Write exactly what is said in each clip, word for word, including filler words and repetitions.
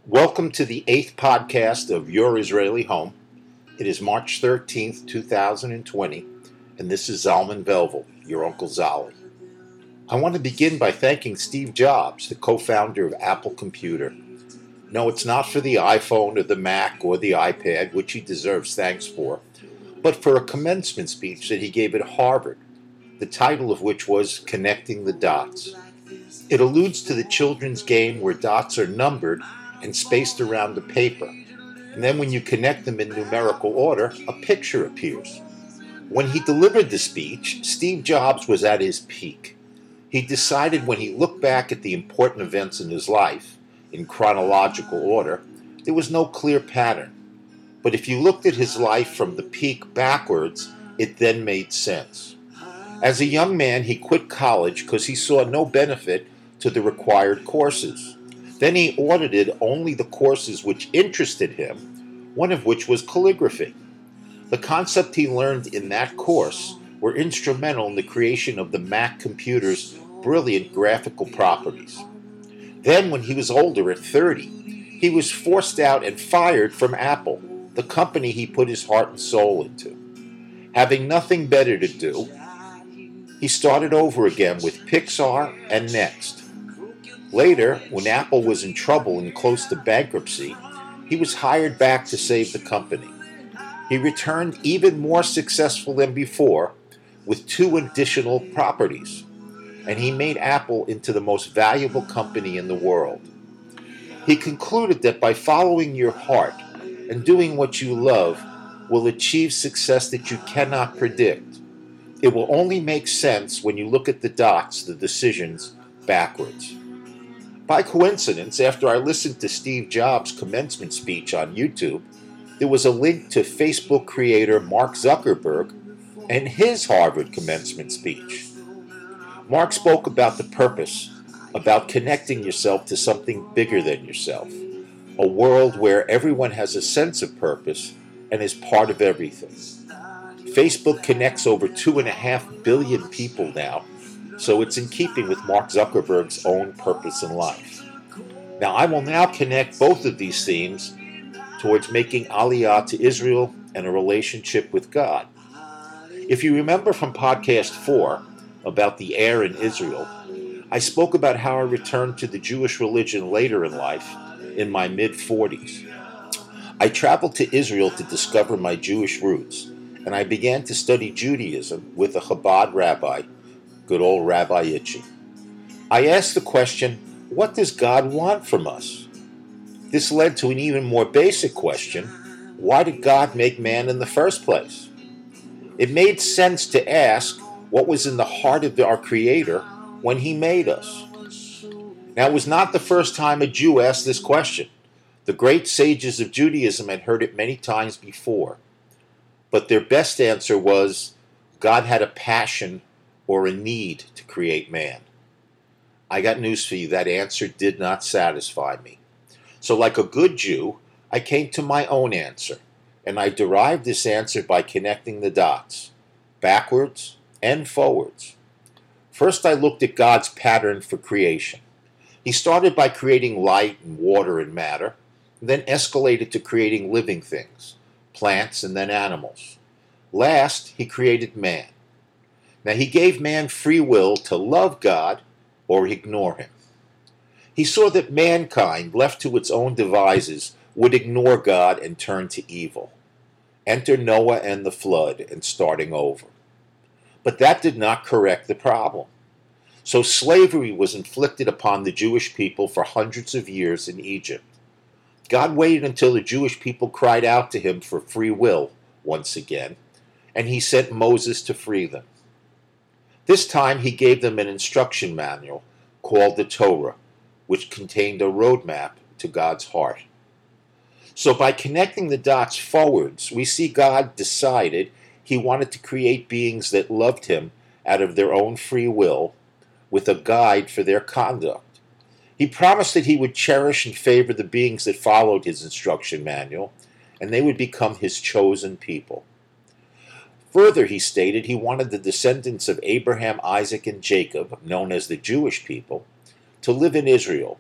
Welcome to the eighth podcast of Your Israeli Home. It is March thirteenth, two thousand twenty, and this is Zalman Velvel, your Uncle Zolly. I want to begin by thanking Steve Jobs, the co-founder of Apple Computer. No, it's not for the iPhone or the Mac or the iPad, which he deserves thanks for, but for a commencement speech that he gave at Harvard, the title of which was Connecting the Dots. It alludes to the children's game where dots are numbered and spaced around the paper, and then when you connect them in numerical order, a picture appears. When he delivered the speech, Steve Jobs was at his peak. He decided when he looked back at the important events in his life, in chronological order, there was no clear pattern. But if you looked at his life from the peak backwards, it then made sense. As a young man, he quit college because he saw no benefit to the required courses. Then he audited only the courses which interested him, one of which was calligraphy. The concepts he learned in that course were instrumental in the creation of the Mac computer's brilliant graphical properties. Then, when he was older, at thirty, he was forced out and fired from Apple, the company he put his heart and soul into. Having nothing better to do, he started over again with Pixar and Next. Later, when Apple was in trouble and close to bankruptcy, he was hired back to save the company. He returned even more successful than before with two additional properties, and he made Apple into the most valuable company in the world. He concluded that by following your heart and doing what you love will achieve success that you cannot predict. It will only make sense when you look at the dots, the decisions, backwards. By coincidence, after I listened to Steve Jobs' commencement speech on YouTube, there was a link to Facebook creator Mark Zuckerberg and his Harvard commencement speech. Mark spoke about the purpose, about connecting yourself to something bigger than yourself, a world where everyone has a sense of purpose and is part of everything. Facebook connects over two and a half billion people now, so it's in keeping with Mark Zuckerberg's own purpose in life. Now, I will now connect both of these themes towards making Aliyah to Israel and a relationship with God. If you remember from podcast four about the heir in Israel, I spoke about how I returned to the Jewish religion later in life, in my mid-forties. I traveled to Israel to discover my Jewish roots, and I began to study Judaism with a Chabad rabbi, good old Rabbi Itchy. I asked the question, what does God want from us? This led to an even more basic question, why did God make man in the first place? It made sense to ask what was in the heart of our Creator when He made us. Now, it was not the first time a Jew asked this question. The great sages of Judaism had heard it many times before. But their best answer was, God had a passion or a need to create man. I got news for you, that answer did not satisfy me. So like a good Jew, I came to my own answer, and I derived this answer by connecting the dots, backwards and forwards. First, I looked at God's pattern for creation. He started by creating light and water and matter, and then escalated to creating living things, plants and then animals. Last, he created man. Now, he gave man free will to love God or ignore him. He saw that mankind, left to its own devices, would ignore God and turn to evil. Enter Noah and the flood and starting over. But that did not correct the problem. So slavery was inflicted upon the Jewish people for hundreds of years in Egypt. God waited until the Jewish people cried out to him for free will once again, and he sent Moses to free them. This time he gave them an instruction manual called the Torah, which contained a roadmap to God's heart. So by connecting the dots forwards, we see God decided he wanted to create beings that loved him out of their own free will, with a guide for their conduct. He promised that he would cherish and favor the beings that followed his instruction manual, and they would become his chosen people. Further, he stated he wanted the descendants of Abraham, Isaac, and Jacob, known as the Jewish people, to live in Israel,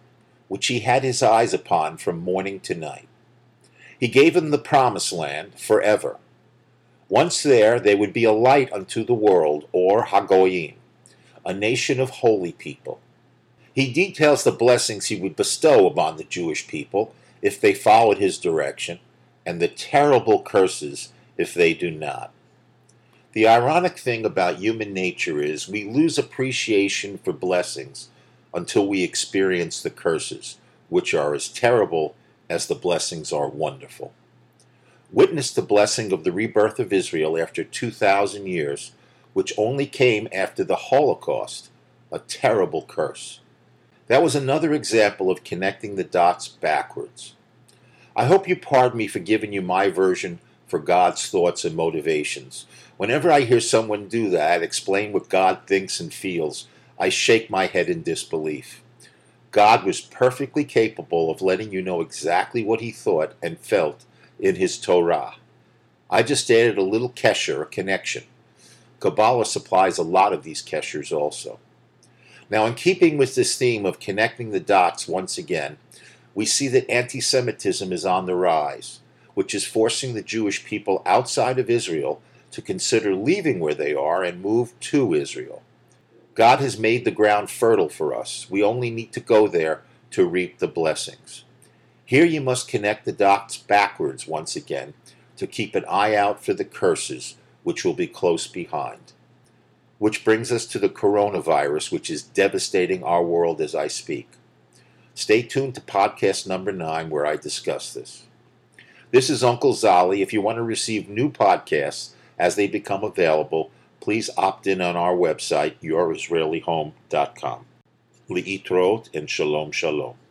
which he had his eyes upon from morning to night. He gave them the promised land forever. Once there, they would be a light unto the world, or Hagoyim, a nation of holy people. He details the blessings he would bestow upon the Jewish people if they followed his direction, and the terrible curses if they do not. The ironic thing about human nature is we lose appreciation for blessings until we experience the curses, which are as terrible as the blessings are wonderful. Witness the blessing of the rebirth of Israel after two thousand years, which only came after the Holocaust, a terrible curse. That was another example of connecting the dots backwards. I hope you pardon me for giving you my version for God's thoughts and motivations. Whenever I hear someone do that, explain what God thinks and feels, I shake my head in disbelief. God was perfectly capable of letting you know exactly what he thought and felt in his Torah. I just added a little kesher, a connection. Kabbalah supplies a lot of these keshers also. Now, in keeping with this theme of connecting the dots once again, we see that anti-Semitism is on the rise, which is forcing the Jewish people outside of Israel to consider leaving where they are and move to Israel. God has made the ground fertile for us. We only need to go there to reap the blessings. Here you must connect the dots backwards once again to keep an eye out for the curses, which will be close behind. Which brings us to the coronavirus, which is devastating our world as I speak. Stay tuned to podcast number nine, where I discuss this. This is Uncle Zolly. If you want to receive new podcasts as they become available, please opt in on our website, your israeli home dot com. Li'itrot and shalom shalom.